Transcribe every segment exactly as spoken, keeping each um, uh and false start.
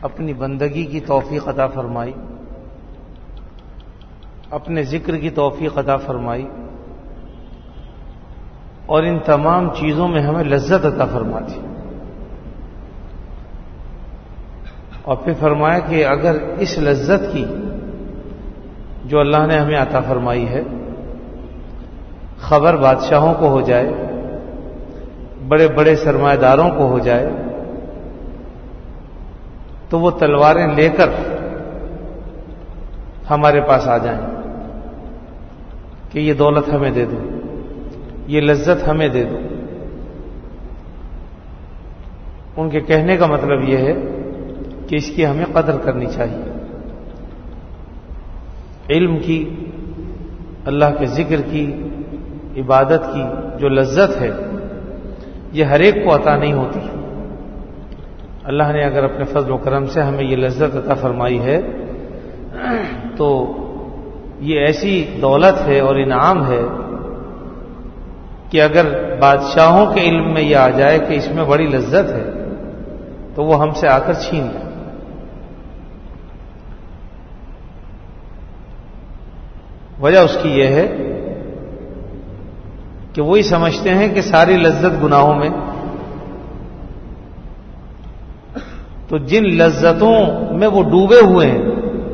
اپنی بندگی کی توفیق عطا فرمائی، اپنے ذکر کی توفیق عطا فرمائی، اور ان تمام چیزوں میں ہمیں لذت عطا فرما دی، اور پھر فرمایا کہ اگر اس لذت کی جو اللہ نے ہمیں عطا فرمائی ہے خبر بادشاہوں کو ہو جائے، بڑے بڑے سرمایہ داروں کو ہو جائے، تو وہ تلواریں لے کر ہمارے پاس آ جائیں کہ یہ دولت ہمیں دے دو، یہ لذت ہمیں دے دو۔ ان کے کہنے کا مطلب یہ ہے کہ اس کی ہمیں قدر کرنی چاہیے۔ علم کی، اللہ کے ذکر کی، عبادت کی جو لذت ہے یہ ہر ایک کو عطا نہیں ہوتی۔ اللہ نے اگر اپنے فضل و کرم سے ہمیں یہ لذت عطا فرمائی ہے تو یہ ایسی دولت ہے اور انعام ہے کہ اگر بادشاہوں کے علم میں یہ آ جائے کہ اس میں بڑی لذت ہے تو وہ ہم سے آ کر چھین لیں۔ وجہ اس کی یہ ہے کہ وہی سمجھتے ہیں کہ ساری لذت گناہوں میں، تو جن لذتوں میں وہ ڈوبے ہوئے ہیں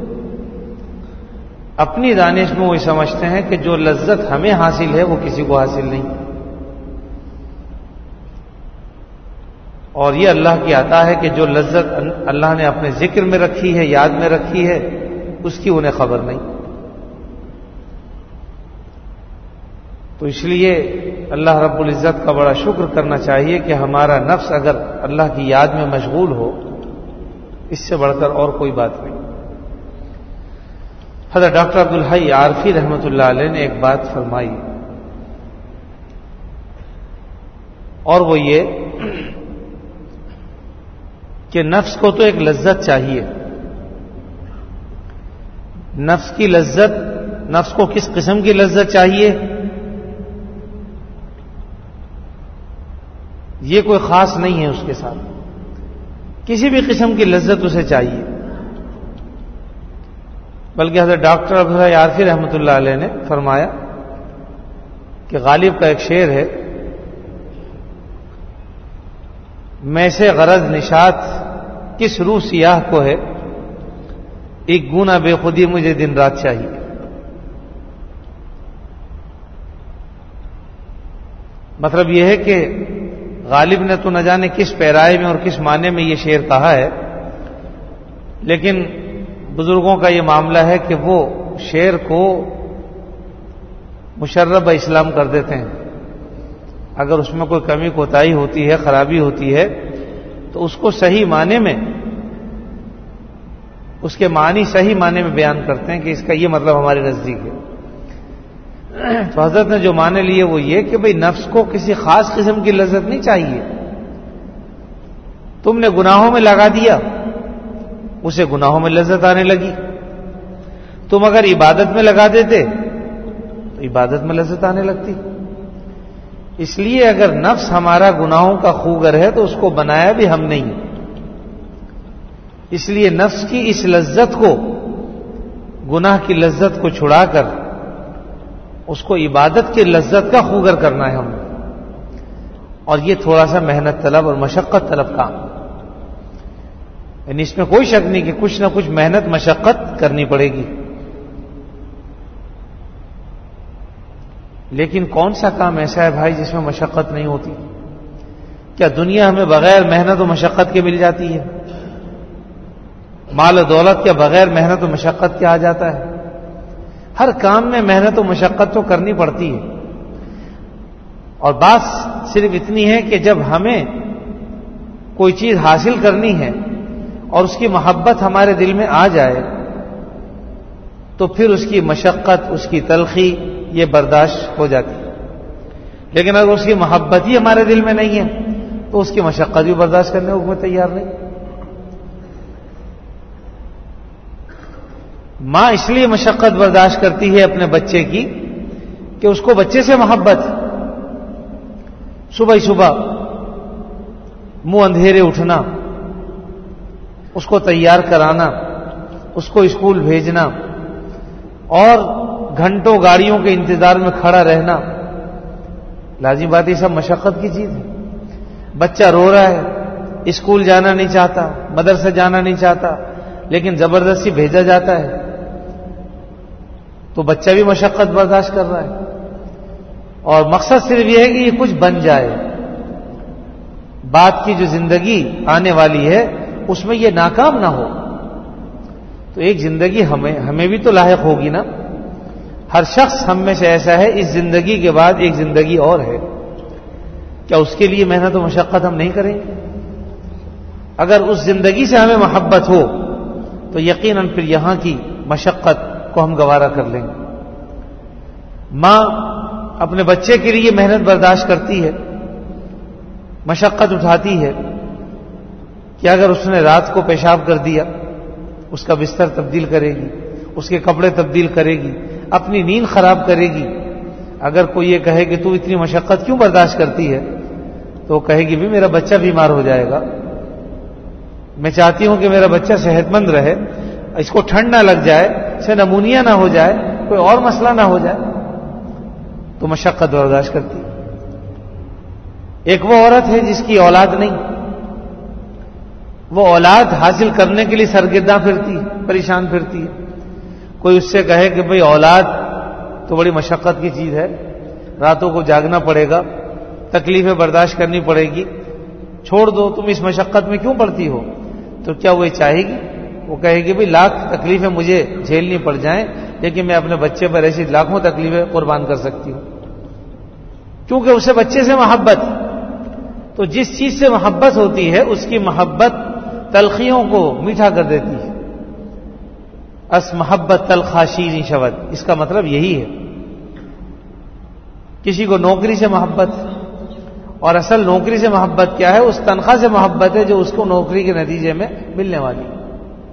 اپنی دانش میں وہی سمجھتے ہیں کہ جو لذت ہمیں حاصل ہے وہ کسی کو حاصل نہیں، اور یہ اللہ کی عطا ہے کہ جو لذت اللہ نے اپنے ذکر میں رکھی ہے، یاد میں رکھی ہے، اس کی انہیں خبر نہیں۔ تو اس لیے اللہ رب العزت کا بڑا شکر کرنا چاہیے کہ ہمارا نفس اگر اللہ کی یاد میں مشغول ہو، اس سے بڑھ کر اور کوئی بات نہیں۔ حضرت ڈاکٹر عبدالحی عارفی رحمۃ اللہ علیہ نے ایک بات فرمائی، اور وہ یہ کہ نفس کو تو ایک لذت چاہیے۔ نفس کی لذت، نفس کو کس قسم کی لذت چاہیے؟ یہ کوئی خاص نہیں ہے اس کے ساتھ، کسی بھی قسم کی لذت اسے چاہیے۔ بلکہ حضرت ڈاکٹر عبدالحی عارفی رحمۃ اللہ علیہ نے فرمایا کہ غالب کا ایک شعر ہے، میں سے غرض نشاط کس روح سیاہ کو ہے، ایک گونا بے خودی مجھے دن رات چاہیے۔ مطلب یہ ہے کہ غالب نے تو نہ جانے کس پیرائے میں اور کس معنی میں یہ شعر کہا ہے، لیکن بزرگوں کا یہ معاملہ ہے کہ وہ شعر کو مشرب اسلام کر دیتے ہیں۔ اگر اس میں کوئی کمی کوتاہی ہوتی ہے، خرابی ہوتی ہے، تو اس کو صحیح معنی میں، اس کے معنی صحیح معنی میں بیان کرتے ہیں کہ اس کا یہ مطلب ہمارے نزدیک ہے۔ تو حضرت نے جو معنی لیے وہ یہ کہ بھئی نفس کو کسی خاص قسم کی لذت نہیں چاہیے۔ تم نے گناہوں میں لگا دیا، اسے گناہوں میں لذت آنے لگی۔ تم اگر عبادت میں لگا دیتے تو عبادت میں لذت آنے لگتی۔ اس لیے اگر نفس ہمارا گناہوں کا خوگر ہے تو اس کو بنایا بھی ہم نہیں، اس لیے نفس کی اس لذت کو، گناہ کی لذت کو چھڑا کر اس کو عبادت کی لذت کا خوگر کرنا ہے ہم نے، اور یہ تھوڑا سا محنت طلب اور مشقت طلب کام، یعنی اس میں کوئی شک نہیں کہ کچھ نہ کچھ محنت مشقت کرنی پڑے گی۔ لیکن کون سا کام ایسا ہے بھائی جس میں مشقت نہیں ہوتی؟ کیا دنیا ہمیں بغیر محنت و مشقت کے مل جاتی ہے؟ مال و دولت کے بغیر محنت و مشقت کے آ جاتا ہے؟ ہر کام میں محنت و مشقت تو کرنی پڑتی ہے، اور بات صرف اتنی ہے کہ جب ہمیں کوئی چیز حاصل کرنی ہے اور اس کی محبت ہمارے دل میں آ جائے تو پھر اس کی مشقت، اس کی تلخی یہ برداشت ہو جاتی ہے۔ لیکن اگر اس کی محبت ہی ہمارے دل میں نہیں ہے تو اس کی مشقت بھی برداشت کرنے کو میں تیار نہیں۔ ماں اس لیے مشقت برداشت کرتی ہے اپنے بچے کی کہ اس کو بچے سے محبت، صبح ہی صبح منہ اندھیرے اٹھنا، اس کو تیار کرانا، اس کو اسکول بھیجنا اور گھنٹوں گاڑیوں کے انتظار میں کھڑا رہنا، لازم بات یہ سب مشقت کی چیز ہے۔ بچہ رو رہا ہے، اسکول جانا نہیں چاہتا، مدرسے جانا نہیں چاہتا، لیکن زبردستی بھیجا جاتا ہے، تو بچہ بھی مشقت برداشت کر رہا ہے، اور مقصد صرف یہ ہے کہ یہ کچھ بن جائے، بعد کی جو زندگی آنے والی ہے اس میں یہ ناکام نہ ہو۔ تو ایک زندگی ہمیں ہمیں بھی تو لاحق ہوگی نا، ہر شخص ہم میں سے ایسا ہے، اس زندگی کے بعد ایک زندگی اور ہے، کیا اس کے لیے محنت و مشقت ہم نہیں کریں گے؟ اگر اس زندگی سے ہمیں محبت ہو تو یقیناً پھر یہاں کی مشقت کو ہم گوارا کر لیں گے۔ ماں اپنے بچے کے لیے محنت برداشت کرتی ہے، مشقت اٹھاتی ہے کہ اگر اس نے رات کو پیشاب کر دیا اس کا بستر تبدیل کرے گی، اس کے کپڑے تبدیل کرے گی، اپنی نیند خراب کرے گی۔ اگر کوئی یہ کہے کہ تو اتنی مشقت کیوں برداشت کرتی ہے، تو وہ کہے گی بھی میرا بچہ بیمار ہو جائے گا، میں چاہتی ہوں کہ میرا بچہ صحت مند رہے، اس کو ٹھنڈ نہ لگ جائے، اسے نمونیا نہ ہو جائے، کوئی اور مسئلہ نہ ہو جائے، تو مشقت برداشت کرتی ہے۔ ایک وہ عورت ہے جس کی اولاد نہیں، وہ اولاد حاصل کرنے کے لیے سرگرداں پھرتی ہے، پریشان پھرتی ہے۔ کوئی اس سے کہے کہ بھئی اولاد تو بڑی مشقت کی چیز ہے، راتوں کو جاگنا پڑے گا، تکلیفیں برداشت کرنی پڑے گی، چھوڑ دو، تم اس مشقت میں کیوں پڑتی ہو؟ تو کیا وہ چاہے گی؟ وہ کہے گی بھئی لاکھ تکلیفیں مجھے جھیلنی پڑ جائیں لیکن میں اپنے بچے پر ایسی لاکھوں تکلیفیں قربان کر سکتی ہوں، کیونکہ اسے بچے سے محبت۔ تو جس چیز سے محبت ہوتی ہے اس کی محبت تلخیوں کو میٹھا کر دیتی ہے۔ اس محبت تلخا شیریں شود، اس کا مطلب یہی ہے۔ کسی کو نوکری سے محبت، اور اصل نوکری سے محبت کیا ہے؟ اس تنخواہ سے محبت ہے جو اس کو نوکری کے نتیجے میں ملنے والی ہے۔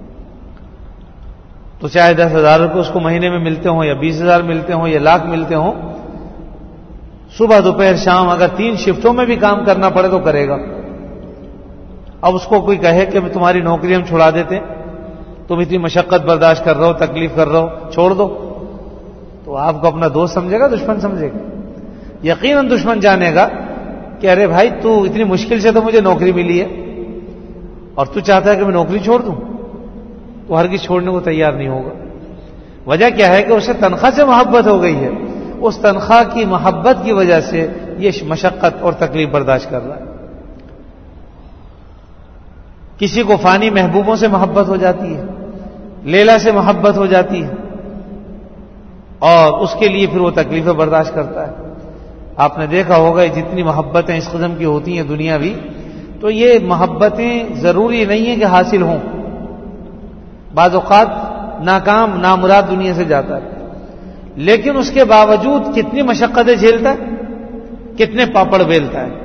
تو چاہے دس ہزار روپے اس کو مہینے میں ملتے ہوں یا بیس ہزار ملتے ہوں یا لاکھ ملتے ہوں، صبح دوپہر شام اگر تین شفٹوں میں بھی کام کرنا پڑے تو کرے گا۔ اب اس کو کوئی کہے کہ تمہاری نوکری ہم چھڑا دیتے ہیں، تم اتنی مشقت برداشت کر رہے ہو، تکلیف کر رہے ہو، چھوڑ دو، تو آپ کو اپنا دوست سمجھے گا دشمن سمجھے گا؟ یقیناً دشمن جانے گا کہ ارے بھائی تو اتنی مشکل سے تو مجھے نوکری ملی ہے اور تو چاہتا ہے کہ میں نوکری چھوڑ دوں، تو ہرگز چھوڑنے کو تیار نہیں ہوگا۔ وجہ کیا ہے کہ اسے تنخواہ سے محبت ہو گئی ہے، اس تنخواہ کی محبت کی وجہ سے یہ مشقت اور تکلیف برداشت کر رہا ہے۔ کسی کو فانی محبوبوں سے محبت ہو جاتی ہے، لیلا سے محبت ہو جاتی ہے، اور اس کے لیے پھر وہ تکلیفیں برداشت کرتا ہے۔ آپ نے دیکھا ہوگا جتنی محبتیں اس قسم کی ہوتی ہیں دنیاوی، تو یہ محبتیں ضروری نہیں ہے کہ حاصل ہوں، بعض اوقات ناکام نامراد دنیا سے جاتا ہے، لیکن اس کے باوجود کتنی مشقتیں جھیلتا ہے، کتنے پاپڑ بیلتا ہے۔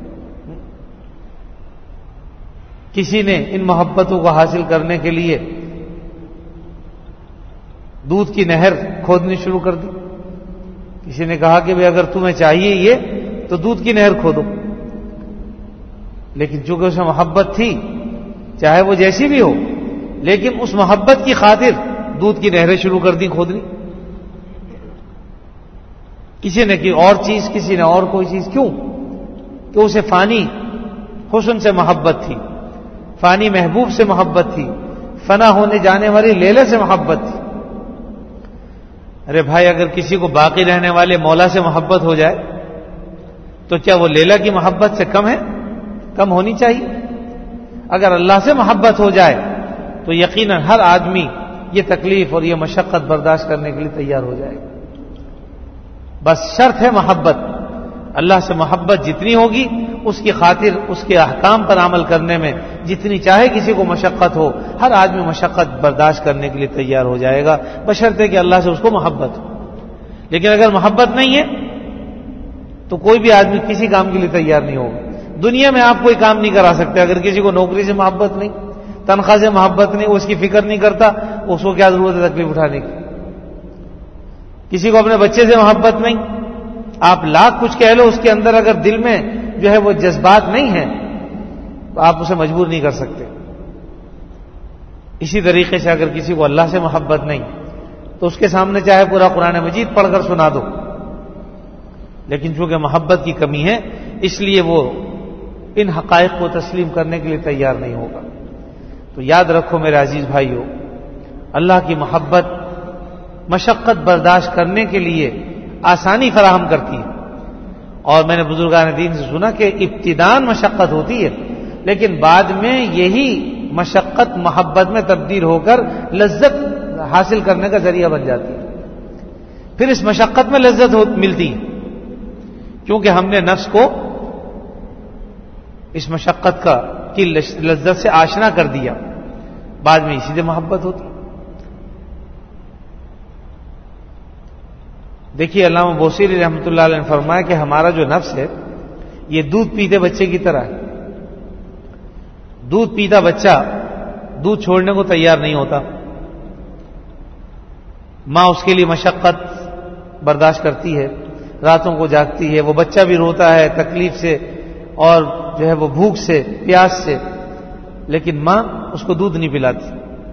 کسی نے ان محبتوں کو حاصل کرنے کے لیے دودھ کی نہر کھودنی شروع کر دی۔ کسی نے کہا کہ بھئی اگر تمہیں چاہیے یہ تو دودھ کی نہر کھودو، لیکن چونکہ اسے محبت تھی، چاہے وہ جیسی بھی ہو، لیکن اس محبت کی خاطر دودھ کی نہریں شروع کر دی کھودنی۔ کسی نے کی اور چیز، کسی نے اور کوئی چیز، کیوں؟ کہ اسے فانی حسن سے محبت تھی، فانی محبوب سے محبت تھی، فنا ہونے جانے والی لیلا سے محبت تھی۔ ارے بھائی اگر کسی کو باقی رہنے والے مولا سے محبت ہو جائے تو کیا وہ لیلا کی محبت سے کم ہے؟ کم ہونی چاہیے۔ اگر اللہ سے محبت ہو جائے تو یقیناً ہر آدمی یہ تکلیف اور یہ مشقت برداشت کرنے کے لیے تیار ہو جائے گا۔ بس شرط ہے محبت۔ اللہ سے محبت جتنی ہوگی اس کی خاطر اس کے احکام پر عمل کرنے میں جتنی چاہے کسی کو مشقت ہو، ہر آدمی مشقت برداشت کرنے کے لیے تیار ہو جائے گا، بشرطے کہ اللہ سے اس کو محبت ہو۔ لیکن اگر محبت نہیں ہے تو کوئی بھی آدمی کسی کام کے لیے تیار نہیں ہوگا۔ دنیا میں آپ کوئی کام نہیں کرا سکتے اگر کسی کو نوکری سے محبت نہیں، تنخواہ سے محبت نہیں، وہ اس کی فکر نہیں کرتا، اس کو کیا ضرورت ہے تکلیف اٹھانے کی؟ کسی کو اپنے بچے سے محبت نہیں، آپ لاکھ کچھ کہہ لو، اس کے اندر اگر دل میں جو ہے وہ جذبات نہیں ہیں تو آپ اسے مجبور نہیں کر سکتے۔ اسی طریقے سے اگر کسی کو اللہ سے محبت نہیں تو اس کے سامنے چاہے پورا قرآن مجید پڑھ کر سنا دو، لیکن چونکہ محبت کی کمی ہے اس لیے وہ ان حقائق کو تسلیم کرنے کے لیے تیار نہیں ہوگا۔ تو یاد رکھو میرے عزیز بھائیو، اللہ کی محبت مشقت برداشت کرنے کے لیے آسانی فراہم کرتی ہے، اور میں نے بزرگان دین سے سنا کہ ابتداءً مشقت ہوتی ہے لیکن بعد میں یہی مشقت محبت میں تبدیل ہو کر لذت حاصل کرنے کا ذریعہ بن جاتی ہے۔ پھر اس مشقت میں لذت ملتی ہے کیونکہ ہم نے نفس کو اس مشقت کا کی لذت سے آشنا کر دیا، بعد میں اسی سے محبت ہوتی۔ دیکھیے علامہ بوصیری رحمۃ اللہ علیہ نے فرمایا کہ ہمارا جو نفس ہے یہ دودھ پیتے بچے کی طرح ہے۔ دودھ پیتا بچہ دودھ چھوڑنے کو تیار نہیں ہوتا، ماں اس کے لیے مشقت برداشت کرتی ہے، راتوں کو جاگتی ہے، وہ بچہ بھی روتا ہے تکلیف سے اور جو ہے وہ بھوک سے پیاس سے، لیکن ماں اس کو دودھ نہیں پلاتی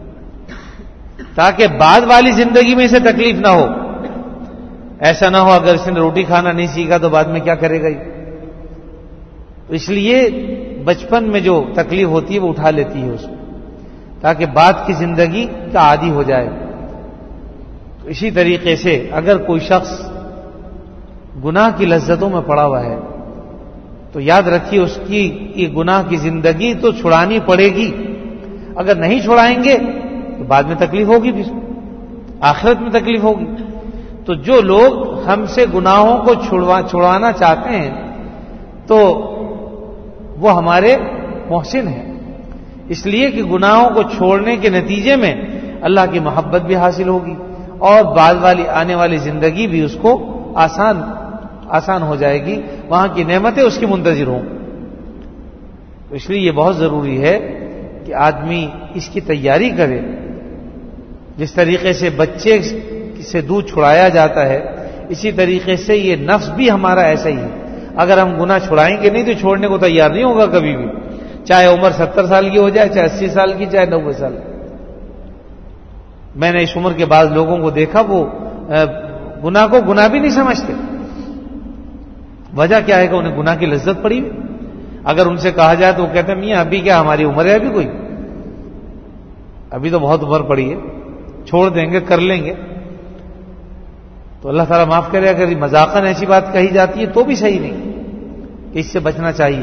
تاکہ بعد والی زندگی میں اسے تکلیف نہ ہو۔ ایسا نہ ہو اگر اس نے روٹی کھانا نہیں سیکھا تو بعد میں کیا کرے گا۔ تو اس لیے بچپن میں جو تکلیف ہوتی ہے وہ اٹھا لیتی ہے اس کو تاکہ بعد کی زندگی کا عادی ہو جائے۔ تو اسی طریقے سے اگر کوئی شخص گناہ کی لذتوں میں پڑا ہوا ہے تو یاد رکھیے اس کی یہ گناہ کی زندگی تو چھڑانی پڑے گی، اگر نہیں چھڑائیں گے تو بعد میں تکلیف ہوگی، بھی آخرت میں تکلیف ہوگی۔ تو جو لوگ ہم سے گناہوں کو چھڑوا چھڑوانا چاہتے ہیں تو وہ ہمارے محسن ہیں، اس لیے کہ گناہوں کو چھوڑنے کے نتیجے میں اللہ کی محبت بھی حاصل ہوگی اور بعد والی آنے والی زندگی بھی اس کو آسان آسان ہو جائے گی، وہاں کی نعمتیں اس کی منتظر ہوں۔ تو اس لیے یہ بہت ضروری ہے کہ آدمی اس کی تیاری کرے۔ جس طریقے سے بچے سے دودھ چھڑایا جاتا ہے اسی طریقے سے یہ نفس بھی ہمارا ایسا ہی ہے، اگر ہم گناہ چھڑائیں گے نہیں تو چھوڑنے کو تیار نہیں ہوگا کبھی بھی، چاہے عمر ستر سال کی ہو جائے، چاہے اسی سال کی، چاہے نوے سال کی۔ میں نے اس عمر کے بعد لوگوں کو دیکھا وہ گناہ کو گناہ بھی نہیں سمجھتے۔ وجہ کیا ہے کہ انہیں گناہ کی لذت پڑی، اگر ان سے کہا جائے تو وہ کہتے ہیں میاں ابھی کیا ہماری عمر ہے، ابھی کوئی ابھی تو بہت عمر پڑی ہے، چھوڑ دیں گے، کر لیں گے۔ تو اللہ تعالیٰ معاف کرے اگر مذاقاً ایسی بات کہی جاتی ہے تو بھی صحیح نہیں کہ اس سے بچنا چاہیے۔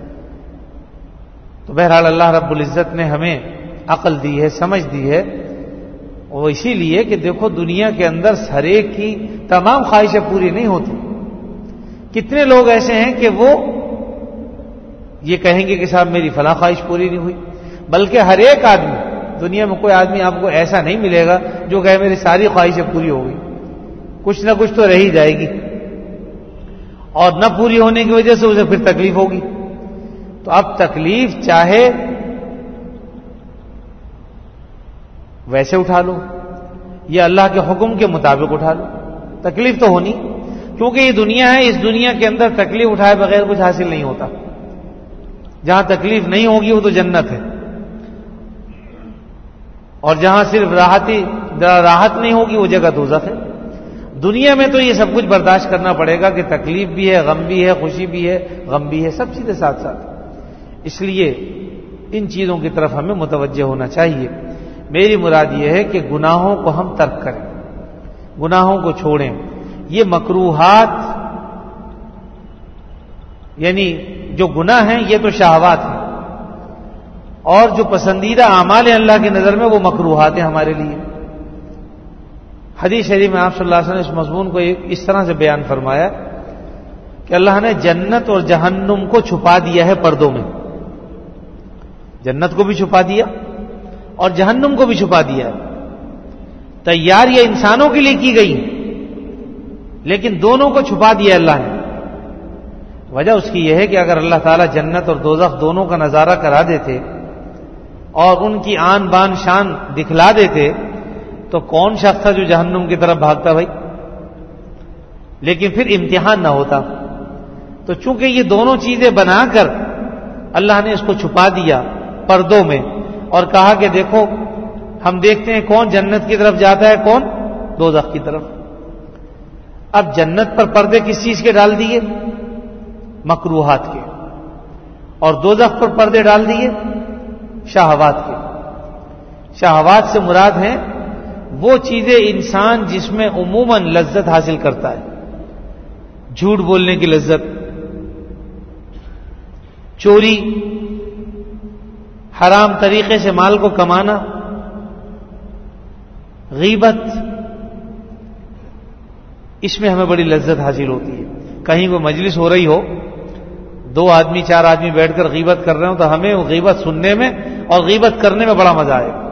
تو بہرحال اللہ رب العزت نے ہمیں عقل دی ہے، سمجھ دی ہے، اور اسی لیے کہ دیکھو دنیا کے اندر ہر ایک کی تمام خواہشیں پوری نہیں ہوتی۔ کتنے لوگ ایسے ہیں کہ وہ یہ کہیں گے کہ صاحب میری فلاں خواہش پوری نہیں ہوئی، بلکہ ہر ایک آدمی، دنیا میں کوئی آدمی آپ کو ایسا نہیں ملے گا جو کہے میری ساری خواہشیں پوری ہو گئی، کچھ نہ کچھ تو رہ ہی جائے گی، اور نہ پوری ہونے کی وجہ سے اسے پھر تکلیف ہوگی۔ تو اب تکلیف چاہے ویسے اٹھا لو یا اللہ کے حکم کے مطابق اٹھا لو، تکلیف تو ہونی، کیونکہ یہ دنیا ہے، اس دنیا کے اندر تکلیف اٹھائے بغیر کچھ حاصل نہیں ہوتا۔ جہاں تکلیف نہیں ہوگی وہ تو جنت ہے، اور جہاں صرف راحتی راحت نہیں ہوگی وہ جگہ دوزخ ہے۔ دنیا میں تو یہ سب کچھ برداشت کرنا پڑے گا کہ تکلیف بھی ہے، غم بھی ہے، خوشی بھی ہے، غم بھی ہے، سب چیزیں ساتھ ساتھ۔ اس لیے ان چیزوں کی طرف ہمیں متوجہ ہونا چاہیے۔ میری مراد یہ ہے کہ گناہوں کو ہم ترک کریں، گناہوں کو چھوڑیں۔ یہ مکروہات یعنی جو گناہ ہیں یہ تو شہوات ہیں، اور جو پسندیدہ اعمال ہیں اللہ کی نظر میں وہ مکروہات ہیں ہمارے لیے۔ حدیث شریف میں آپ صلی اللہ علیہ وسلم نے اس مضمون کو اس طرح سے بیان فرمایا کہ اللہ نے جنت اور جہنم کو چھپا دیا ہے پردوں میں، جنت کو بھی چھپا دیا اور جہنم کو بھی چھپا دیا ہے۔ تیار یہ انسانوں کے لیے کی گئی لیکن دونوں کو چھپا دیا اللہ نے۔ وجہ اس کی یہ ہے کہ اگر اللہ تعالیٰ جنت اور دوزخ دونوں کا نظارہ کرا دیتے اور ان کی آن بان شان دکھلا دیتے تو کون شخص تھا جو جہنم کی طرف بھاگتا بھائی؟ لیکن پھر امتحان نہ ہوتا۔ تو چونکہ یہ دونوں چیزیں بنا کر اللہ نے اس کو چھپا دیا پردوں میں اور کہا کہ دیکھو ہم دیکھتے ہیں کون جنت کی طرف جاتا ہے، کون دوزخ کی طرف۔ اب جنت پر پردے کس چیز کے ڈال دیے؟ مکروہات کے، اور دوزخ پر پردے ڈال دیے شہوات کے۔ شہوات سے مراد ہیں وہ چیزیں انسان جس میں عموماً لذت حاصل کرتا ہے، جھوٹ بولنے کی لذت، چوری، حرام طریقے سے مال کو کمانا، غیبت، اس میں ہمیں بڑی لذت حاصل ہوتی ہے۔ کہیں کوئی مجلس ہو رہی ہو، دو آدمی چار آدمی بیٹھ کر غیبت کر رہے ہوں تو ہمیں وہ غیبت سننے میں اور غیبت کرنے میں بڑا مزہ آئے گا۔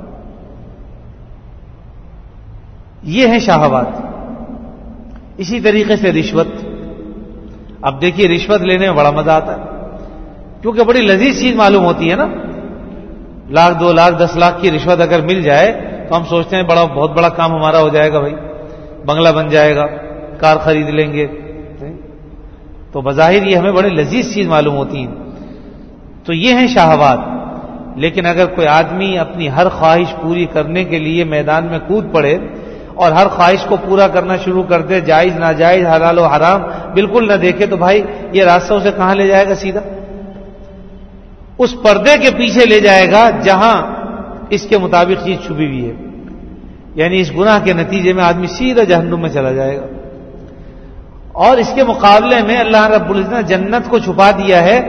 یہ ہے شہوات۔ اسی طریقے سے رشوت، اب دیکھیے رشوت لینے میں بڑا مزہ آتا ہے کیونکہ بڑی لذیذ چیز معلوم ہوتی ہے نا۔ لاکھ دو لاکھ دس لاکھ کی رشوت اگر مل جائے تو ہم سوچتے ہیں بڑا بہت بڑا کام ہمارا ہو جائے گا، بھائی بنگلہ بن جائے گا، کار خرید لیں گے، تو بظاہر یہ ہمیں بڑی لذیذ چیز معلوم ہوتی ہیں۔ تو یہ ہیں شہوات۔ لیکن اگر کوئی آدمی اپنی ہر خواہش پوری کرنے کے لیے میدان میں کود پڑے اور ہر خواہش کو پورا کرنا شروع کر دے، جائز ناجائز حلال و حرام بالکل نہ دیکھے، تو بھائی یہ راستہ اسے کہاں لے جائے گا؟ سیدھا اس پردے کے پیچھے لے جائے گا جہاں اس کے مطابق چیز چھپی ہوئی ہے، یعنی اس گناہ کے نتیجے میں آدمی سیدھا جہنم میں چلا جائے گا۔ اور اس کے مقابلے میں اللہ رب العزت نے جنت کو چھپا دیا ہے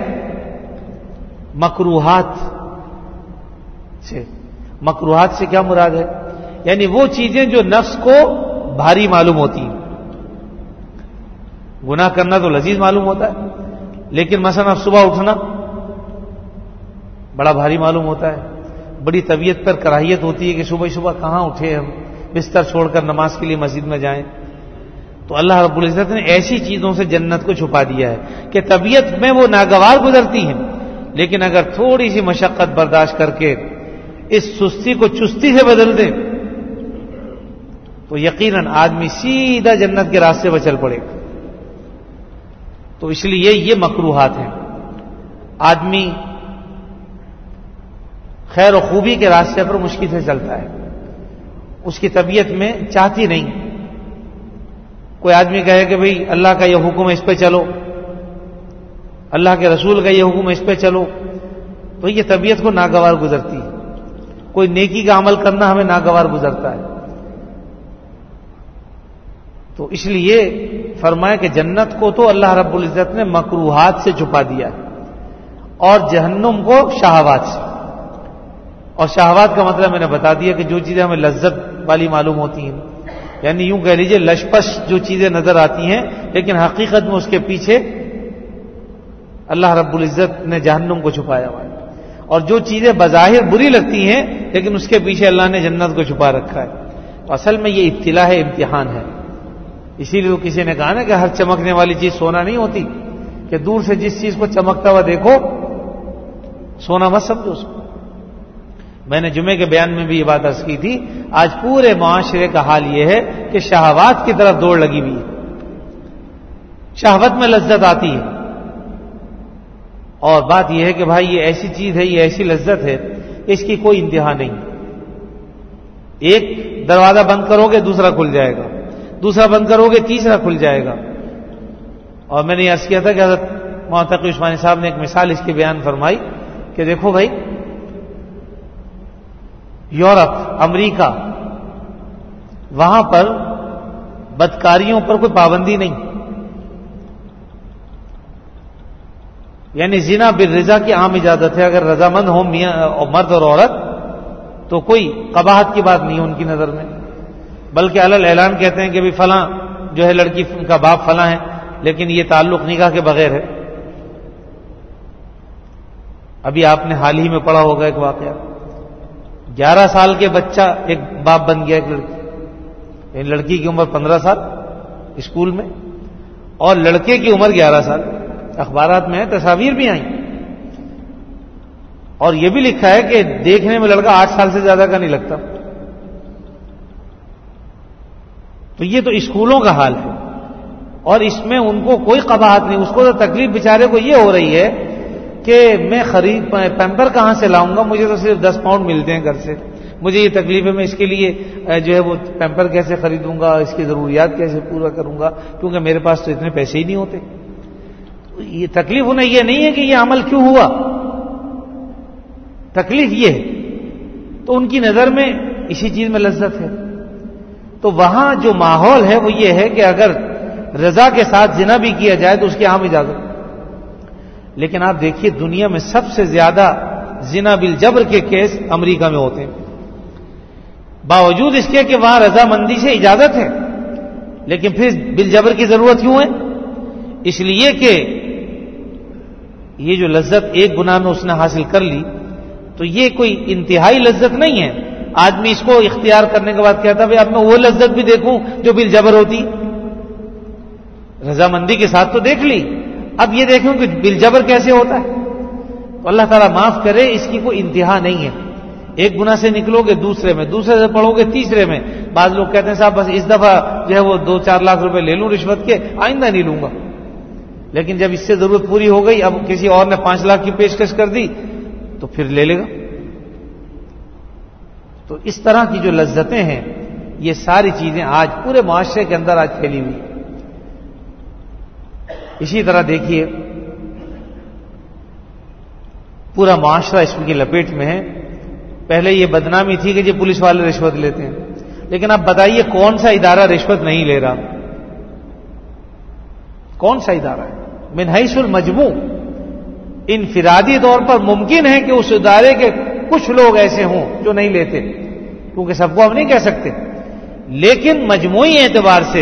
مکروہات سے۔ مکروہات سے کیا مراد ہے؟ یعنی وہ چیزیں جو نفس کو بھاری معلوم ہوتی ہیں۔ گناہ کرنا تو لذیذ معلوم ہوتا ہے، لیکن مثلا اب صبح اٹھنا بڑا بھاری معلوم ہوتا ہے، بڑی طبیعت پر کراہیت ہوتی ہے کہ صبح صبح کہاں اٹھے ہم، بستر چھوڑ کر نماز کے لیے مسجد میں جائیں۔ تو اللہ رب العزت نے ایسی چیزوں سے جنت کو چھپا دیا ہے کہ طبیعت میں وہ ناگوار گزرتی ہیں، لیکن اگر تھوڑی سی مشقت برداشت کر کے اس سستی کو چستی سے بدل دیں تو یقیناً آدمی سیدھا جنت کے راستے پر چل پڑے گا۔ تو اس لیے یہ مکروہات ہیں۔ آدمی خیر و خوبی کے راستے پر مشکل سے چلتا ہے، اس کی طبیعت میں چاہتی نہیں۔ کوئی آدمی کہے کہ بھئی اللہ کا یہ حکم ہے اس پہ چلو، اللہ کے رسول کا یہ حکم ہے اس پہ چلو، تو یہ طبیعت کو ناگوار گزرتی ہے۔ کوئی نیکی کا عمل کرنا ہمیں ناگوار گزرتا ہے۔ تو اس لیے فرمایا کہ جنت کو تو اللہ رب العزت نے مکروہات سے چھپا دیا ہے اور جہنم کو شہوات سے۔ اور شہوات کا مطلب میں نے بتا دیا کہ جو چیزیں ہمیں لذت والی معلوم ہوتی ہیں، یعنی یوں کہہ لیجئے لشپش جو چیزیں نظر آتی ہیں لیکن حقیقت میں اس کے پیچھے اللہ رب العزت نے جہنم کو چھپایا ہوا ہے، اور جو چیزیں بظاہر بری لگتی ہیں لیکن اس کے پیچھے اللہ نے جنت کو چھپا رکھا ہے۔ تو اصل میں یہ ابتلا ہے، امتحان ہے۔ اسی لیے تو کسی نے کہا نا کہ ہر چمکنے والی چیز سونا نہیں ہوتی، کہ دور سے جس چیز کو چمکتا ہوا دیکھو سونا مت سمجھو اس کو۔ میں نے جمعے کے بیان میں بھی یہ بات عرض کی تھی، آج پورے معاشرے کا حال یہ ہے کہ شہوات کی طرف دوڑ لگی ہوئی ہے، شہوت میں لذت آتی ہے، اور بات یہ ہے کہ بھائی یہ ایسی چیز ہے، یہ ایسی لذت ہے، اس کی کوئی انتہا نہیں۔ ایک دروازہ بند کرو گے دوسرا کھل جائے گا، دوسرا بند کرو گے تیسرا کھل جائے گا۔ اور میں نے یہ عرض کیا تھا کہ حضرت مولانا عثمانی صاحب نے ایک مثال اس کی بیان فرمائی کہ دیکھو بھائی یورپ، امریکہ، وہاں پر بدکاریوں پر کوئی پابندی نہیں، یعنی زنا بالرضا کی عام اجازت ہے۔ اگر رضامند ہو میاں اور مرد اور عورت تو کوئی قباحت کی بات نہیں ہے ان کی نظر میں، بلکہ علل اعلان کہتے ہیں کہ بھی فلاں جو ہے لڑکی کا باپ فلاں ہے، لیکن یہ تعلق نکاح کے بغیر ہے۔ ابھی آپ نے حال ہی میں پڑھا ہوگا ایک واقعہ، گیارہ سال کے بچہ ایک باپ بن گیا ایک لڑکی، یعنی لڑکی کی عمر پندرہ سال اسکول میں اور لڑکے کی عمر گیارہ سال۔ اخبارات میں تصاویر بھی آئیں اور یہ بھی لکھا ہے کہ دیکھنے میں لڑکا آٹھ سال سے زیادہ کا نہیں لگتا۔ تو یہ تو اسکولوں کا حال ہے، اور اس میں ان کو کوئی قباحت نہیں، اس کو تو تکلیف بیچارے کو یہ ہو رہی ہے کہ میں خرید پیمپر کہاں سے لاؤں گا, مجھے تو صرف دس پاؤنڈ ملتے ہیں گھر سے, مجھے یہ تکلیف ہے, میں اس کے لیے جو ہے وہ پیمپر کیسے خریدوں گا, اس کی ضروریات کیسے پورا کروں گا, کیونکہ میرے پاس تو اتنے پیسے ہی نہیں ہوتے. یہ تکلیف انہیں یہ نہیں ہے کہ یہ عمل کیوں ہوا, تکلیف یہ ہے. تو ان کی نظر میں اسی چیز میں لذت ہے. تو وہاں جو ماحول ہے وہ یہ ہے کہ اگر رضا کے ساتھ زنا بھی کیا جائے تو اس کی عام اجازت. لیکن آپ دیکھیے دنیا میں سب سے زیادہ زنا بالجبر کے کیس امریکہ میں ہوتے ہیں, باوجود اس کے کہ وہاں رضامندی سے اجازت ہے, لیکن پھر بالجبر کی ضرورت کیوں ہے؟ اس لیے کہ یہ جو لذت ایک گناہ میں اس نے حاصل کر لی تو یہ کوئی انتہائی لذت نہیں ہے. آدمی اس کو اختیار کرنے کے بعد کہتا ہے اب میں وہ لذت بھی دیکھوں جو بالجبر ہوتی. رضامندی کے ساتھ تو دیکھ لی, اب یہ دیکھوں کہ بالجبر کیسے ہوتا ہے. تو اللہ تعالیٰ معاف کرے, اس کی کوئی انتہا نہیں ہے. ایک گناہ سے نکلو گے دوسرے میں, دوسرے سے پڑھو گے تیسرے میں. بعض لوگ کہتے ہیں صاحب بس اس دفعہ جو ہے وہ دو چار لاکھ روپے لے لوں رشوت کے, آئندہ نہیں لوں گا. لیکن جب اس سے ضرورت پوری ہو گئی, اب کسی اور نے پانچ لاکھ کی پیشکش کر دی تو پھر لے لے گا. تو اس طرح کی جو لذتیں ہیں یہ ساری چیزیں آج پورے معاشرے کے اندر آج پھیلی ہوئی. اسی طرح دیکھیے پورا معاشرہ اس کی لپیٹ میں ہے. پہلے یہ بدنامی تھی کہ یہ پولیس والے رشوت لیتے ہیں, لیکن اب بتائیے کون سا ادارہ رشوت نہیں لے رہا؟ کون سا ادارہ ہے؟ من حیث المجموع انفرادی طور پر ممکن ہے کہ اس ادارے کے کچھ لوگ ایسے ہوں جو نہیں لیتے, کیونکہ سب کو ہم نہیں کہہ سکتے, لیکن مجموعی اعتبار سے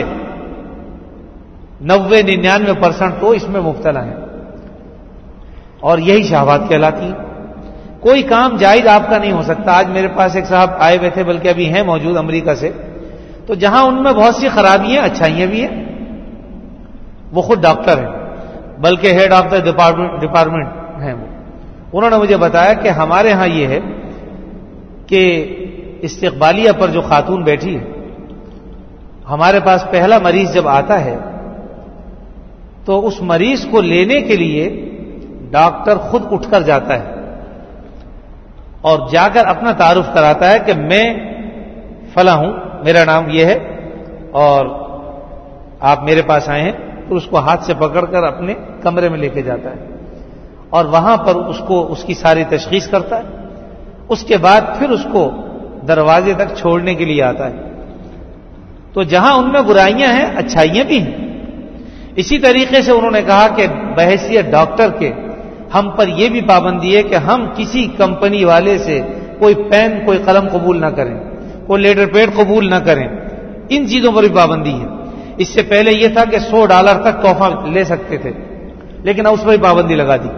نوے ننانوے پرسنٹ تو اس میں مبتلا ہیں, اور یہی شہوات کہلاتی ہیں. کوئی کام جائز آپ کا نہیں ہو سکتا. آج میرے پاس ایک صاحب آئے ہوئے تھے, بلکہ ابھی ہیں موجود امریکہ سے, تو جہاں ان میں بہت سی خرابیاں اچھائیاں بھی ہیں, وہ خود ڈاکٹر ہیں, بلکہ ہیڈ آف دا ڈپارٹمنٹ ہیں وہ. انہوں نے مجھے بتایا کہ ہمارے ہاں یہ ہے کہ استقبالیہ پر جو خاتون بیٹھی ہے, ہمارے پاس پہلا مریض جب آتا ہے تو اس مریض کو لینے کے لیے ڈاکٹر خود اٹھ کر جاتا ہے اور جا کر اپنا تعارف کراتا ہے کہ میں فلاں ہوں, میرا نام یہ ہے اور آپ میرے پاس آئے ہیں. پھر اس کو ہاتھ سے پکڑ کر اپنے کمرے میں لے کے جاتا ہے اور وہاں پر اس کو اس کی ساری تشخیص کرتا ہے. اس کے بعد پھر اس کو دروازے تک چھوڑنے کے لیے آتا ہے. تو جہاں ان میں برائیاں ہیں اچھائیاں بھی ہیں. اسی طریقے سے انہوں نے کہا کہ بحیثیت ڈاکٹر کے ہم پر یہ بھی پابندی ہے کہ ہم کسی کمپنی والے سے کوئی پین کوئی قلم قبول نہ کریں, کوئی لیٹر پیڈ قبول نہ کریں. ان چیزوں پر بھی پابندی ہے. اس سے پہلے یہ تھا کہ سو ڈالر تک تحفہ لے سکتے تھے, لیکن اب اس پر بھی پابندی لگا دی,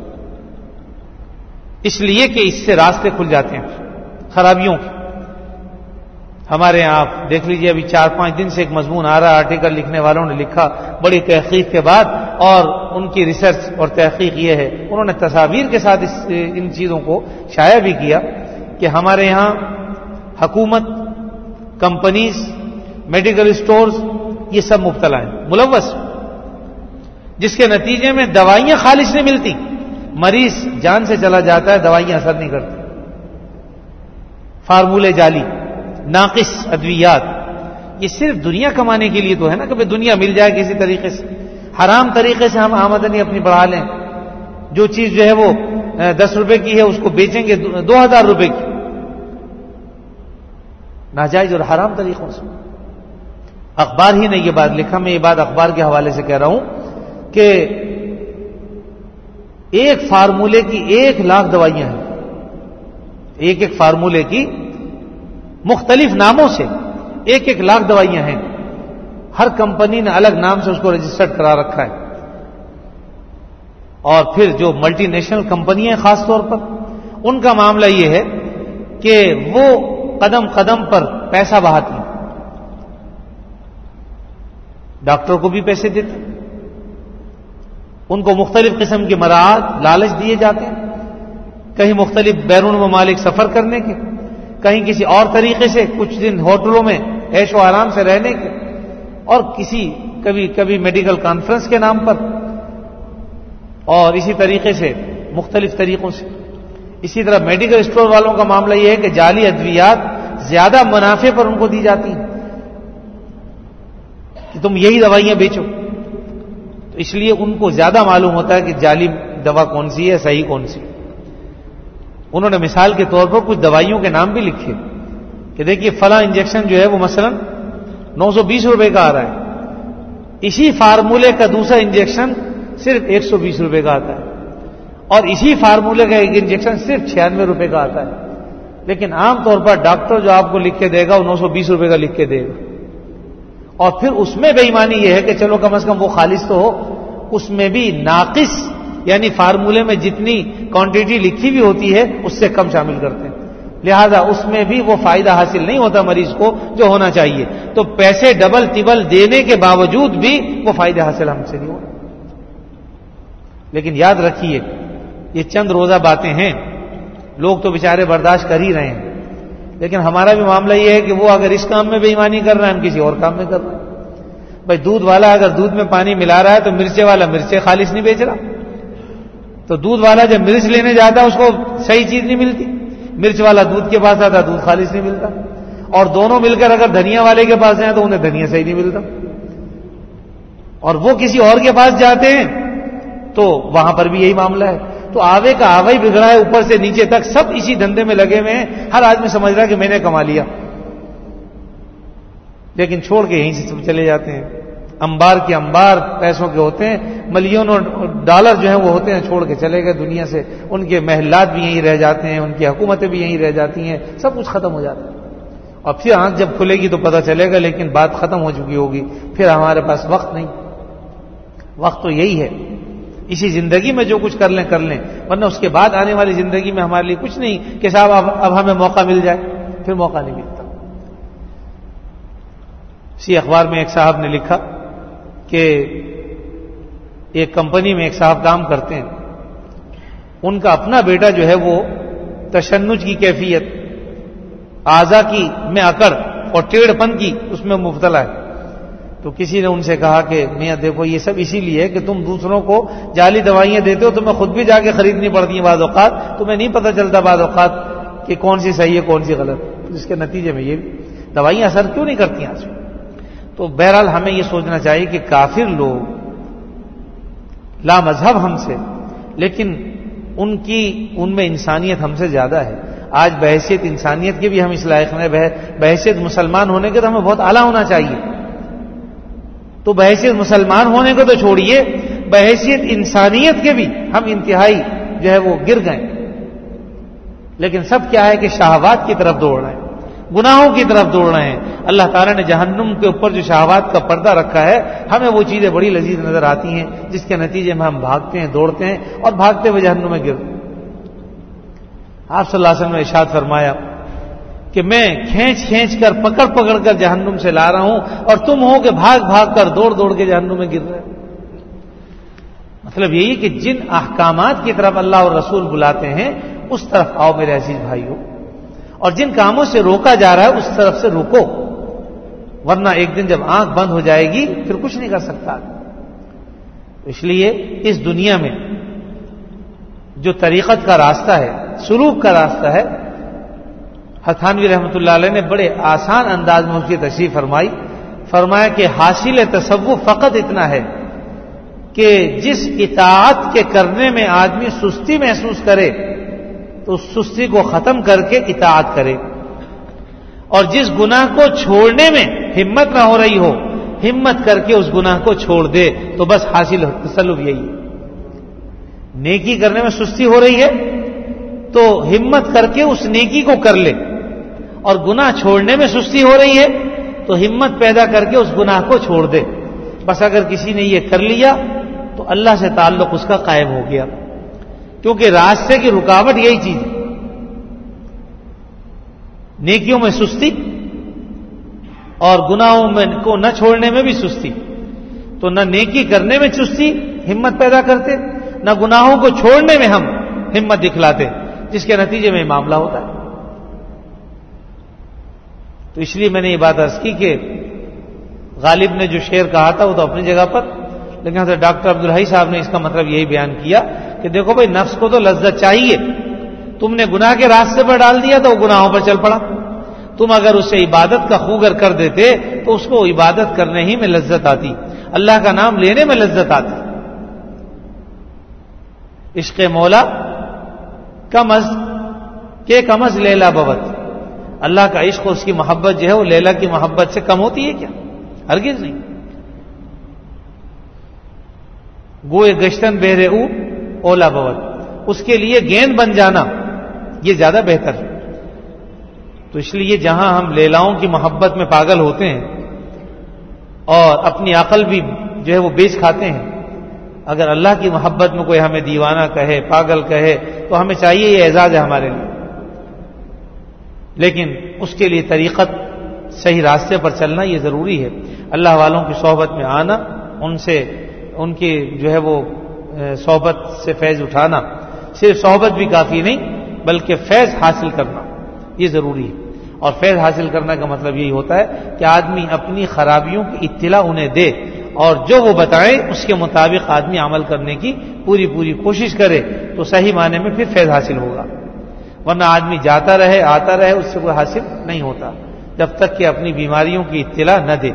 اس لیے کہ اس سے راستے کھل جاتے ہیں خرابیوں کے. ہمارے یہاں آپ دیکھ لیجئے, ابھی چار پانچ دن سے ایک مضمون آ رہا, آرٹیکل لکھنے والوں نے لکھا بڑی تحقیق کے بعد, اور ان کی ریسرچ اور تحقیق یہ ہے, انہوں نے تصاویر کے ساتھ اس ان چیزوں کو شائع بھی کیا کہ ہمارے یہاں حکومت, کمپنیز, میڈیکل اسٹورز یہ سب مبتلا ہیں, ملوث, جس کے نتیجے میں دوائیاں خالص نہیں ملتی, مریض جان سے چلا جاتا ہے, دوائیاں اثر نہیں کرتی, فارمولے جعلی, ناقص ادویات. یہ صرف دنیا کمانے کے لیے تو ہے نا کہ دنیا مل جائے کسی طریقے سے, حرام طریقے سے ہم آمدنی اپنی بڑھا لیں. جو چیز جو ہے وہ دس روپے کی ہے اس کو بیچیں گے دو ہزار روپے کی, ناجائز اور حرام طریقوں سے. اخبار ہی نے یہ بات لکھا, میں یہ بات اخبار کے حوالے سے کہہ رہا ہوں کہ ایک فارمولے کی ایک لاکھ دوائیاں ہیں, ایک ایک فارمولے کی مختلف ناموں سے ایک ایک لاکھ دوائیاں ہیں. ہر کمپنی نے الگ نام سے اس کو رجسٹرڈ کرا رکھا ہے. اور پھر جو ملٹی نیشنل کمپنیاں ہیں خاص طور پر, ان کا معاملہ یہ ہے کہ وہ قدم قدم پر پیسہ بہاتی ہیں, ڈاکٹر کو بھی پیسے دیتے ہیں, ان کو مختلف قسم کے مراعات لالچ دیے جاتے ہیں, کہیں مختلف بیرون ممالک سفر کرنے کے, کہیں کسی اور طریقے سے کچھ دن ہوٹلوں میں عیش و آرام سے رہنے کے, اور کسی کبھی کبھی میڈیکل کانفرنس کے نام پر, اور اسی طریقے سے مختلف طریقوں سے. اسی طرح میڈیکل اسٹور والوں کا معاملہ یہ ہے کہ جعلی ادویات زیادہ منافع پر ان کو دی جاتی ہیں کہ تم یہی دوائیاں بیچو. تو اس لیے ان کو زیادہ معلوم ہوتا ہے کہ جعلی دوا کون سی ہے, صحیح کون سی. انہوں نے مثال کے طور پر کچھ دوائیوں کے نام بھی لکھے کہ دیکھیے فلاں انجیکشن جو ہے وہ مثلا نو سو بیس روپے کا آ رہا ہے, اسی فارمولے کا دوسرا انجیکشن صرف ایک سو بیس روپے کا آتا ہے, اور اسی فارمولے کا ایک انجیکشن صرف چھیانوے روپے کا آتا ہے. لیکن عام طور پر ڈاکٹر جو آپ کو لکھ کے دے گا وہ نو سو بیس روپے کا لکھ کے دے گا, اور پھر اس میں بے ایمانی یہ ہے کہ چلو کم از کم وہ خالص تو ہو, اس میں بھی ناقص یعنی فارمولے میں جتنی کوانٹٹی لکھی ہوئی ہوتی ہے اس سے کم شامل کرتے ہیں, لہذا اس میں بھی وہ فائدہ حاصل نہیں ہوتا مریض کو جو ہونا چاہیے. تو پیسے ڈبل ٹبل دینے کے باوجود بھی وہ فائدہ حاصل ہم سے نہیں ہو. لیکن یاد رکھیے یہ چند روزہ باتیں ہیں, لوگ تو بیچارے برداشت کر ہی رہے ہیں, لیکن ہمارا بھی معاملہ یہ ہے کہ وہ اگر اس کام میں بے ایمانی کر رہا ہے ہم کسی اور کام میں کر رہے ہیں. بھائی دودھ والا اگر دودھ میں پانی ملا رہا ہے تو مرچے والا مرچے خالص نہیں بیچ رہا, تو دودھ والا جب مرچ لینے جاتا ہے اس کو صحیح چیز نہیں ملتی, مرچ والا دودھ کے پاس آتا دودھ خالص نہیں ملتا, اور دونوں مل کر اگر دھنیا والے کے پاس جائیں تو انہیں دھنیا صحیح نہیں ملتا, اور وہ کسی اور کے پاس جاتے ہیں تو وہاں پر بھی یہی معاملہ ہے. تو آوے کا آوا ہی بگڑا ہے, اوپر سے نیچے تک سب اسی دھندے میں لگے ہوئے ہیں. ہر آدمی سمجھ رہا ہے کہ میں نے کما لیا, لیکن چھوڑ کے یہیں سے سب چلے جاتے ہیں. انبار کے انبار پیسوں کے ہوتے ہیں, ملینوں ڈالر جو ہیں وہ ہوتے ہیں, چھوڑ کے چلے گئے دنیا سے. ان کے محلات بھی یہیں رہ جاتے ہیں, ان کی حکومتیں بھی یہیں رہ جاتی ہیں, سب کچھ ختم ہو جاتا ہے. اور پھر آنکھ جب کھلے گی تو پتہ چلے گا, لیکن بات ختم ہو چکی ہوگی, پھر ہمارے پاس وقت نہیں. وقت تو یہی ہے, اسی زندگی میں جو کچھ کر لیں کر لیں, ورنہ اس کے بعد آنے والی زندگی میں ہمارے لیے کچھ نہیں کہ صاحب اب, اب ہمیں موقع مل جائے, پھر موقع نہیں ملتا. اسی اخبار میں ایک صاحب نے لکھا کہ ایک کمپنی میں ایک صاحب کام کرتے ہیں, ان کا اپنا بیٹا جو ہے وہ تشنج کی کیفیت, اعضا کی میں اکڑ اور ٹیڑھ پن کی اس میں مبتلا ہے. تو کسی نے ان سے کہا کہ میاں دیکھو یہ سب اسی لیے کہ تم دوسروں کو جعلی دوائیاں دیتے ہو, تمہیں خود بھی جا کے خریدنی پڑتی ہیں بعض اوقات, تمہیں نہیں پتہ چلتا بعض اوقات کہ کون سی صحیح ہے کون سی غلط, جس کے نتیجے میں یہ دوائیاں اثر کیوں نہیں کرتی آج. تو بہرحال ہمیں یہ سوچنا چاہیے کہ کافر لوگ لا مذہب ہم سے, لیکن ان کی ان میں انسانیت ہم سے زیادہ ہے. آج بحیثیت انسانیت کے بھی ہم اس لائق میں, بحیثیت مسلمان ہونے کے تو ہمیں بہت اعلیٰ ہونا چاہیے. تو بحیثیت مسلمان ہونے کو تو چھوڑیے, بحیثیت انسانیت کے بھی ہم انتہائی جو ہے وہ گر گئے. لیکن سب کیا ہے کہ شہوات کی طرف دوڑ رہے ہیں, گناہوں کی طرف دوڑ رہے ہیں. اللہ تعالیٰ نے جہنم کے اوپر جو شہوات کا پردہ رکھا ہے, ہمیں وہ چیزیں بڑی لذیذ نظر آتی ہیں, جس کے نتیجے میں ہم بھاگتے ہیں, دوڑتے ہیں, اور بھاگتے ہوئے جہنم میں گرتے ہیں. آپ صلی اللہ علیہ وسلم نے ارشاد فرمایا کہ میں کھینچ کھینچ کر پکڑ پکڑ کر جہنم سے لا رہا ہوں, اور تم ہو کہ بھاگ بھاگ کر دوڑ دوڑ کے جہنم میں گر رہے. مطلب یہی کہ جن احکامات کی طرف اللہ اور رسول بلاتے ہیں اس طرف آؤ میرے عزیز بھائیو, اور جن کاموں سے روکا جا رہا ہے اس طرف سے روکو, ورنہ ایک دن جب آنکھ بند ہو جائے گی پھر کچھ نہیں کر سکتا. اس لیے اس دنیا میں جو طریقت کا راستہ ہے, سلوک کا راستہ ہے, حتانوی رحمۃ اللہ علیہ نے بڑے آسان انداز میں اس کی تشریح فرمائی. فرمایا کہ حاصل تصوف فقط اتنا ہے کہ جس اطاعت کے کرنے میں آدمی سستی محسوس کرے تو اس سستی کو ختم کر کے اطاعت کرے, اور جس گناہ کو چھوڑنے میں ہمت نہ ہو رہی ہو, ہمت کر کے اس گناہ کو چھوڑ دے. تو بس حاصل تصوف یہی ہے. نیکی کرنے میں سستی ہو رہی ہے تو ہمت کر کے اس نیکی کو کر لے, اور گناہ چھوڑنے میں سستی ہو رہی ہے تو ہمت پیدا کر کے اس گناہ کو چھوڑ دے. بس اگر کسی نے یہ کر لیا تو اللہ سے تعلق اس کا قائم ہو گیا, کیونکہ راستے کی رکاوٹ یہی چیز ہے. نیکیوں میں سستی اور گناہوں میں کو نہ چھوڑنے میں بھی سستی, تو نہ نیکی کرنے میں چستی ہمت پیدا کرتے, نہ گناہوں کو چھوڑنے میں ہم ہمت دکھلاتے, جس کے نتیجے میں معاملہ ہوتا ہے. تو اس لیے میں نے یہ بات عرض کی کہ غالب نے جو شعر کہا تھا وہ تو اپنی جگہ پر, لیکن حضرت ڈاکٹر عبدالحی صاحب نے اس کا مطلب یہی بیان کیا کہ دیکھو بھائی نفس کو تو لذت چاہیے، تم نے گناہ کے راستے پر ڈال دیا تو وہ گناہوں پر چل پڑا. تم اگر اسے عبادت کا خوگر کر دیتے تو اس کو عبادت کرنے ہی میں لذت آتی، اللہ کا نام لینے میں لذت آتی. عشق مولا کم از کے کم از لیلا بوت، اللہ کا عشق اس کی محبت جو ہے وہ لیلا کی محبت سے کم ہوتی ہے کیا؟ ہرگز نہیں. گوئے گشتن بہرے او اولا بوت، اس کے لیے گیند بن جانا یہ زیادہ بہتر ہے. تو اس لیے جہاں ہم لیلاؤں کی محبت میں پاگل ہوتے ہیں اور اپنی عقل بھی جو ہے وہ بیچ کھاتے ہیں، اگر اللہ کی محبت میں کوئی ہمیں دیوانہ کہے، پاگل کہے، تو ہمیں چاہیے یہ اعزاز ہے ہمارے لیے. لیکن اس کے لیے طریقت صحیح راستے پر چلنا یہ ضروری ہے. اللہ والوں کی صحبت میں آنا، ان سے ان کی جو ہے وہ صحبت سے فیض اٹھانا، صرف صحبت بھی کافی نہیں بلکہ فیض حاصل کرنا یہ ضروری ہے. اور فیض حاصل کرنے کا مطلب یہی ہوتا ہے کہ آدمی اپنی خرابیوں کی اطلاع انہیں دے اور جو وہ بتائیں اس کے مطابق آدمی عمل کرنے کی پوری پوری کوشش کرے تو صحیح معنی میں پھر فیض حاصل ہوگا. ورنہ آدمی جاتا رہے آتا رہے اس سے کوئی حاصل نہیں ہوتا جب تک کہ اپنی بیماریوں کی اطلاع نہ دے.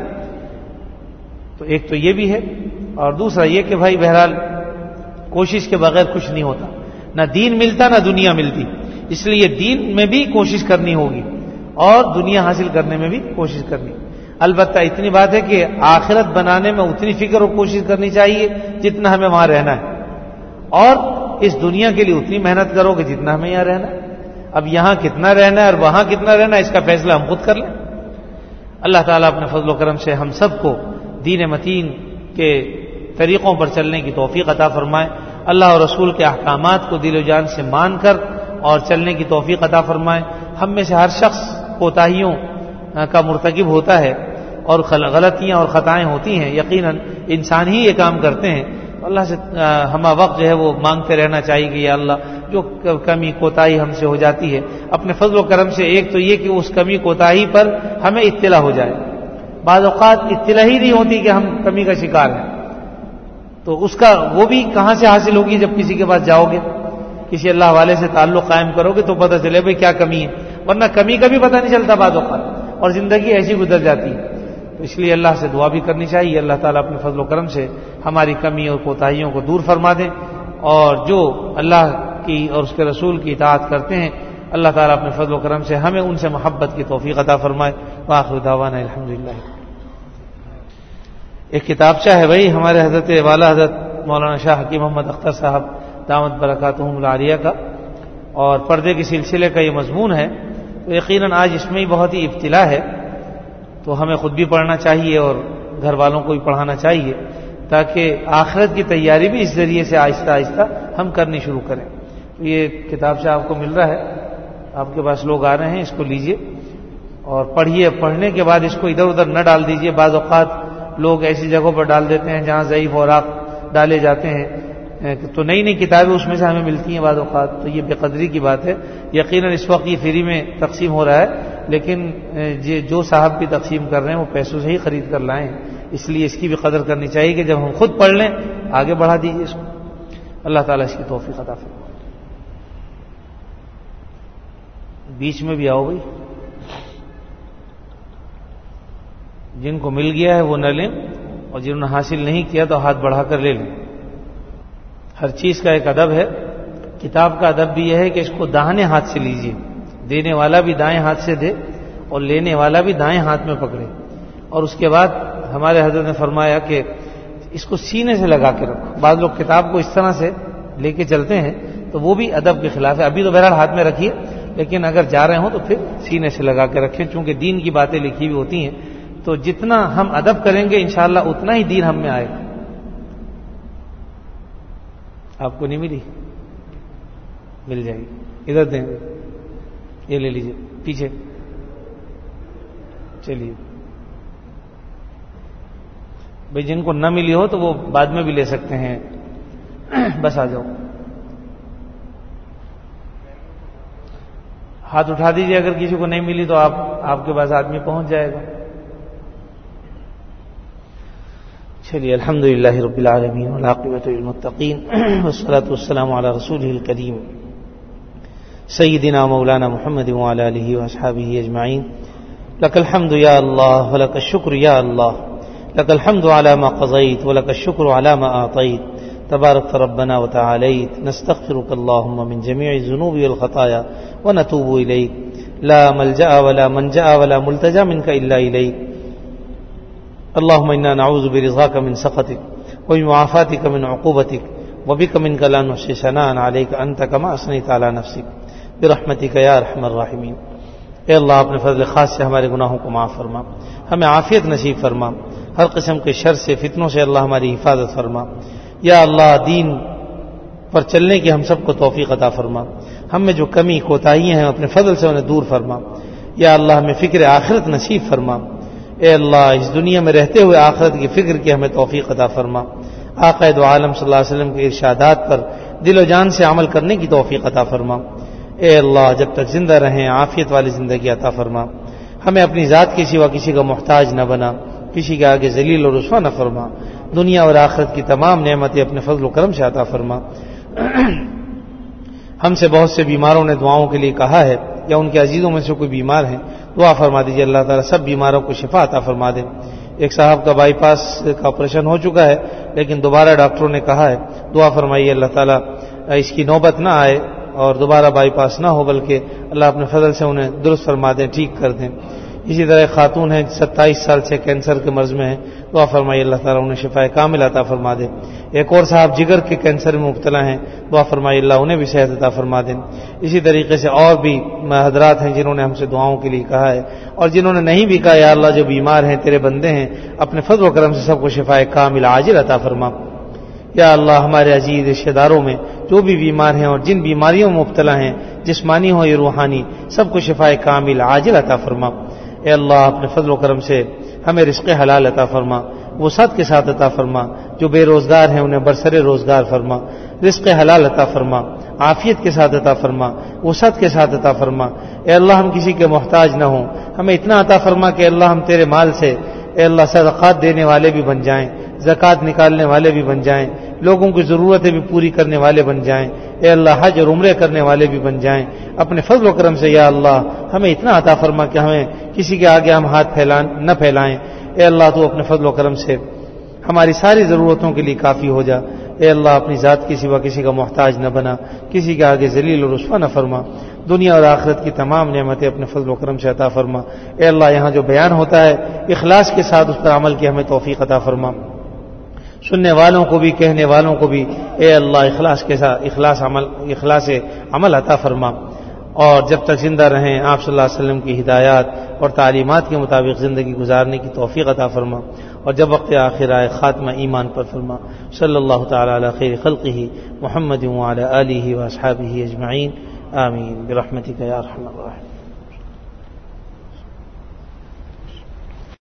تو ایک تو یہ بھی ہے، اور دوسرا یہ کہ بھائی بہرحال کوشش کے بغیر کچھ نہیں ہوتا، نہ دین ملتا نہ دنیا ملتی. اس لیے دین میں بھی کوشش کرنی ہوگی اور دنیا حاصل کرنے میں بھی کوشش کرنی. البتہ اتنی بات ہے کہ آخرت بنانے میں اتنی فکر اور کوشش کرنی چاہیے جتنا ہمیں وہاں رہنا ہے، اور اس دنیا کے لیے اتنی محنت کرو کہ جتنا ہمیں یہاں رہنا ہے. اب یہاں کتنا رہنا ہے اور وہاں کتنا رہنا ہے اس کا فیصلہ ہم خود کر لیں. اللہ تعالیٰ اپنے فضل و کرم سے ہم سب کو دین متین کے طریقوں پر چلنے کی توفیق عطا فرمائے. اللہ اور رسول کے احکامات کو دل و جان سے مان کر اور چلنے کی توفیق عطا فرمائے. ہم میں سے ہر شخص کوتاہیوں کا مرتکب ہوتا ہے اور غلطیاں اور خطائیں ہوتی ہیں، یقیناً انسان ہی یہ کام کرتے ہیں. اللہ سے ہمہ وقت جو ہے وہ مانگتے رہنا چاہیے کہ یا اللہ جو کمی کوتاہی ہم سے ہو جاتی ہے اپنے فضل و کرم سے، ایک تو یہ کہ اس کمی کوتاہی پر ہمیں اطلاع ہو جائے. بعض اوقات اطلاع ہی نہیں ہوتی کہ ہم کمی کا شکار ہیں، تو اس کا وہ بھی کہاں سے حاصل ہوگی؟ جب کسی کے پاس جاؤ گے، کسی اللہ والے سے تعلق قائم کرو گے تو پتہ چلے بھائی کیا کمی ہے، ورنہ کمی کا بھی پتہ نہیں چلتا بعض اوقات اور زندگی ایسی گزر جاتی ہے. تو اس لیے اللہ سے دعا بھی کرنی چاہیے اللہ تعالیٰ اپنے فضل و کرم سے ہماری کمی اور کوتاہیوں کو دور فرما دیں، اور جو اللہ کی اور اس کے رسول کی اطاعت کرتے ہیں اللہ تعالیٰ اپنے فضل و کرم سے ہمیں ان سے محبت کی توفیق عطا فرمائے. وآخر دعوانا الحمدللہ. ایک کتابچہ ہے بھائی ہمارے حضرت والا حضرت مولانا شاہ حکیم محمد اختر صاحب دامت برکاتہم العالیہ کا، اور پردے کے سلسلے کا یہ مضمون ہے. تو یقیناً آج اس میں ہی بہت ہی ابتلا ہے، تو ہمیں خود بھی پڑھنا چاہیے اور گھر والوں کو بھی پڑھانا چاہیے تاکہ آخرت کی تیاری بھی اس ذریعے سے آہستہ آہستہ ہم کرنی شروع کریں. تو یہ کتابچہ آپ کو مل رہا ہے، آپ کے پاس لوگ آ رہے ہیں، اس کو لیجئے اور پڑھیے. پڑھنے کے بعد اس کو ادھر ادھر نہ ڈال دیجئے. بعض اوقات لوگ ایسی جگہوں پر ڈال دیتے ہیں جہاں ضعیف اوراق ڈالے جاتے ہیں، تو نئی نئی کتابیں اس میں سے ہمیں ملتی ہیں بعض اوقات، تو یہ بے قدری کی بات ہے. یقیناً اس وقت یہ فری میں تقسیم ہو رہا ہے، لیکن جو صاحب بھی تقسیم کر رہے ہیں وہ پیسوں سے ہی خرید کر لائیں، اس لیے اس کی بھی قدر کرنی چاہیے کہ جب ہم خود پڑھ لیں آگے بڑھا دیجیے اس کو. اللہ تعالیٰ اس کی توفیق عطا فرمائے. بیچ میں بھی آؤ بھائی، جن کو مل گیا ہے وہ نہ لیں اور جنہوں نے حاصل نہیں کیا تو ہاتھ بڑھا کر لے لیں. ہر چیز کا ایک ادب ہے، کتاب کا ادب بھی یہ ہے کہ اس کو داہنے ہاتھ سے لیجیے، دینے والا بھی دائیں ہاتھ سے دے اور لینے والا بھی دائیں ہاتھ میں پکڑے. اور اس کے بعد ہمارے حضرت نے فرمایا کہ اس کو سینے سے لگا کے رکھو. بعض لوگ کتاب کو اس طرح سے لے کے چلتے ہیں تو وہ بھی ادب کے خلاف ہے. ابھی تو بہرحال ہاتھ میں رکھیے، لیکن اگر جا رہے ہوں تو پھر سینے سے لگا کے رکھیں، چونکہ دین کی باتیں لکھی ہوئی ہوتی ہیں تو جتنا ہم ادب کریں گے انشاءاللہ اتنا ہی دین ہم میں آئے گا. آپ کو نہیں ملی؟ مل جائے گی، ادھر دیں گے، یہ لے لیجیے پیچھے. چلیے بھائی، جن کو نہ ملی ہو تو وہ بعد میں بھی لے سکتے ہیں. بس آ جاؤ، ہاتھ اٹھا دیجیے. اگر کسی کو نہیں ملی تو آپ آپ کے پاس آدمی پہنچ جائے گا. چلیے الحمد للہ رب العالمین والعاقبۃ للمتقین والصلاۃ والسلام علی رسولہ الکریم سیدنا مولانا محمد وعلی آلہ واصحابہ اجمعین لک الحمد یا اللہ ولک الشکر یا اللہ لک الحمد علی ما قضیت ولک الشکر علی ما اعطیت تبارک ربنا وتعالیت نستغفرک اللهم من جميع الذنوب والخطايا ونتوب الیک لا ملجأ ولا منجأ ولا ملتجا منك الا الیک اللهم انا نعوذ برضاك من سخطك وبمعافاتك من عقوبتك وبك منك لا نحصي ثناء عليك انت كما اثنيت على نفسك برحمتك يا ارحم الراحمين. اے اللہ اپنے فضل خاص سے ہمارے گناہوں کو معاف فرما, ہمیں عافیت نصیب فرما, ہر قسم کے شر سے فتنوں سے اللہ ہماری حفاظت فرما. یا اللہ دین پر چلنے کی ہم سب کو توفیق عطا فرما, ہم میں جو کمی کوتاہیاں ہیں اپنے فضل سے انہیں دور فرما. یا اللہ ہمیں فکر آخرت نصیب فرما. اے اللہ اس دنیا میں رہتے ہوئے آخرت کی فکر کی ہمیں توفیق عطا فرما. آقا دو عالم صلی اللہ علیہ وسلم کے ارشادات پر دل و جان سے عمل کرنے کی توفیق عطا فرما. اے اللہ جب تک زندہ رہیں عافیت والی زندگی عطا فرما. ہمیں اپنی ذات کے سوا کسی کا محتاج نہ بنا, کسی کے آگے ذلیل اور رسوا نہ فرما. دنیا اور آخرت کی تمام نعمتیں اپنے فضل و کرم سے عطا فرما. ہم سے بہت سے بیماروں نے دعاؤں کے لیے کہا ہے, یا ان کے عزیزوں میں سے کوئی بیمار ہیں, دعا فرما دیجیے اللہ تعالیٰ سب بیماروں کو شفا عطا فرما دے. ایک صاحب کا بائی پاس کا آپریشن ہو چکا ہے, لیکن دوبارہ ڈاکٹروں نے کہا ہے دعا فرمائیے اللہ تعالیٰ اس کی نوبت نہ آئے اور دوبارہ بائی پاس نہ ہو, بلکہ اللہ اپنے فضل سے انہیں درست فرما دیں, ٹھیک کر دیں. اسی طرح ایک خاتون ہے ستائیس سال سے کینسر کے مرض میں ہیں, دعا فرمائیے اللہ تعالیٰ انہیں شفا کامل عطا فرما دے. ایک اور صاحب جگر کے کینسر میں مبتلا ہیں, دعا فرمائیے اللہ انہیں بھی صحت عطا فرما دیں. اسی طریقے سے اور بھی حضرات ہیں جنہوں نے ہم سے دعاؤں کے لیے کہا ہے, اور جنہوں نے نہیں بھی کہا یا اللہ جو بیمار ہیں تیرے بندے ہیں, اپنے فضل و کرم سے سب کو شفا کامل عاجل عطا فرما. یا اللہ ہمارے عزیز رشتہ داروں میں جو بھی بیمار ہیں اور جن بیماریوں میں مبتلا ہیں, جسمانی ہو یا روحانی, سب کو شفا کامل عاجل عطا فرما. اے اللہ اپنے فضل و کرم سے ہمیں رزق حلال عطا فرما, وسعت کے ساتھ عطا فرما. جو بے روزگار ہیں انہیں برسر روزگار فرما, رزق حلال عطا فرما, عافیت کے ساتھ عطا فرما, وسعت کے ساتھ عطا فرما. اے اللہ ہم کسی کے محتاج نہ ہوں, ہمیں اتنا عطا فرما کہ اللہ ہم تیرے مال سے اے اللہ صدقات دینے والے بھی بن جائیں, زکوٰۃ نکالنے والے بھی بن جائیں, لوگوں کی ضرورتیں بھی پوری کرنے والے بن جائیں. اے اللہ حج اور عمرے کرنے والے بھی بن جائیں. اپنے فضل و کرم سے یا اللہ ہمیں اتنا عطا فرما کہ ہمیں کسی کے آگے ہم ہاتھ پھیلائیں نہ پھیلائیں. اے اللہ تو اپنے فضل و کرم سے ہماری ساری ضرورتوں کے لیے کافی ہو جا. اے اللہ اپنی ذات کے سوا کسی کا محتاج نہ بنا, کسی کے آگے ذلیل و رسوا نہ فرما. دنیا اور آخرت کی تمام نعمتیں اپنے فضل و کرم سے عطا فرما. اے اللہ یہاں جو بیان ہوتا ہے اخلاص کے ساتھ اس پر عمل کی ہمیں توفیق عطا فرما. سننے والوں کو بھی کہنے والوں کو بھی اے اللہ اخلاص کے ساتھ اخلاص عمل اخلاص عمل عطا فرما. اور جب تک زندہ رہیں آپ صلی اللہ علیہ وسلم کی ہدایات اور تعلیمات کے مطابق زندگی گزارنے کی توفیق عطا فرما. اور جب وقت آخر آئے خاتمہ ایمان پر فرما. صلی اللہ تعالی علی خیر خلقہ محمد وعلی آلہ واصحابہ اجمعین, آمین برحمتک یا ارحم الراحمین.